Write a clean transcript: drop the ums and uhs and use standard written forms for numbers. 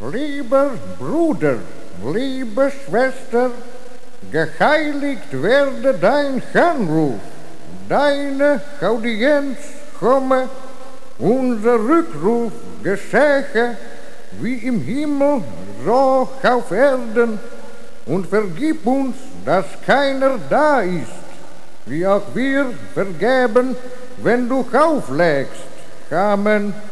Lieber Bruder, liebe Schwester, geheiligt werde dein Anruf, deine Audienz komme, unser Rückruf geschehe, wie im Himmel, so auf Erden, und vergib uns, dass keiner da ist, wie auch wir vergeben, wenn du auflegst. Amen.